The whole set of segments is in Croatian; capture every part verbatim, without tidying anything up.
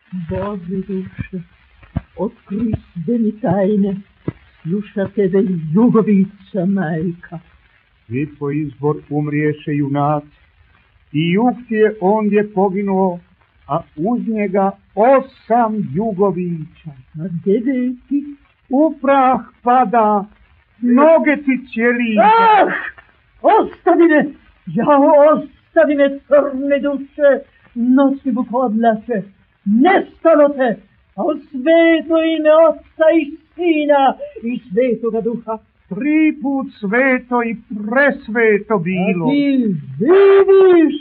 Bože duše, otkri sve mi tajne, sluša tebe Jugovića, majka. Svi po izbor umriješe junaci, i jug ti je ondje poginuo, a uz njega osam Jugovića. A deveti? U prah pada, noge ti ćelije. Ah! Ostavi me! Ja, ostavi me, crne duše! Noći buk odlače, nestalo te, a u sveto ime Otca i Sina i Svetoga Duha. Tri put sveto i presveto bilo. A ti vidiš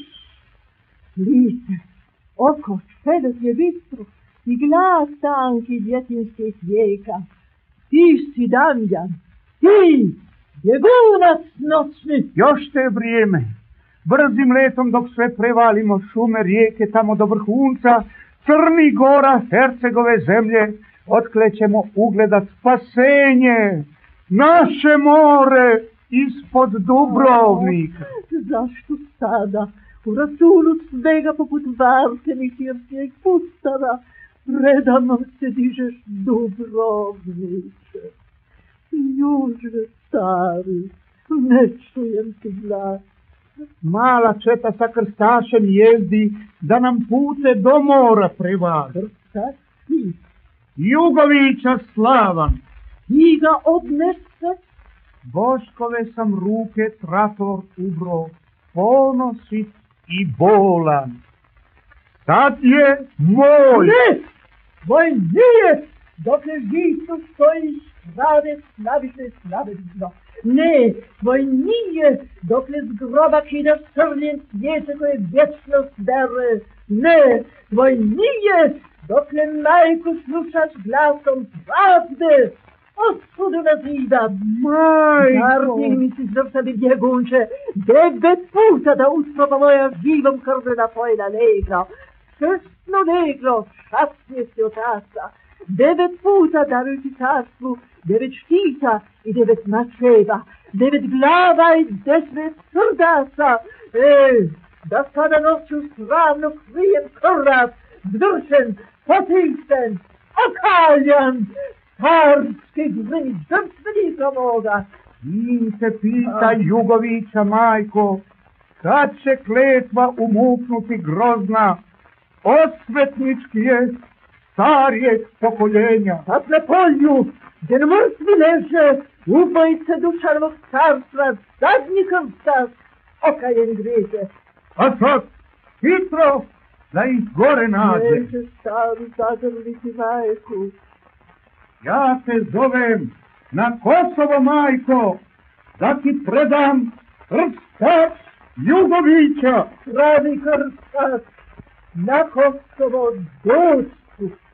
lice, oko, čedo ti je bistro i glas tanki djetinskih vijeka. Ti si Damjan, ti, bjegunac noćni. Još te vrijeme, brzim letom dok sve prevalimo šume, rijeke tamo do vrhunca, Crni gora Hercegove zemlje, otklećemo ugledat spasenje, naše more ispod Dubrovnika. Zašto sada, u računu svega poput vartenih irskih pustava, predano se dižeš Dubrovniče? Juže stari, ne čujem ti glas. Mala četa sa krstašem jezdi da nam pute do mora prevar. Krstaš ti? Jugovića slavan. Ti ga odnese? Boškove sam ruke trator ubro, ponosit i bolan. Sad je moj. Ne, tvoj nije, dok ne žicu stojiš prave slaviše slavedno. Ne, tvoj nije, dok ne z groba kidaš crljen cvijeće koje vječnost bere. Ne, tvoj nije, dok ne majku slušaš glasom pravde. Osudu nazida. Majko! Zardi mi si zrcali bjegunče, devet puta da usproba moja živom krvna napojena legla. Čestno leglo, šastnje si otaca. Devet puta daruj ti carstvu, devet štita i devet mačeva, devet glava i deset srdaca. Ej, da sada noću sravno krijem krvav, zvršen, potišten, okaljan, carski grini žrtvenika moga. Sin se pita Jugovića, majko, kad će kletva umuknuti grozna, osvetnički je starijeg pokoljenja. Sad na polju, gdje na mrtvi leže, ubojice Dušanovog carstva, zadnji krstaš, okajen griježe. A sad, hitro, da ih gore nađe. Neće staru zagrliti majku. Ja te zovem na Kosovo, majko, da ti predam krstač Jugovića. Pravi krstaš, na Kosovo doću.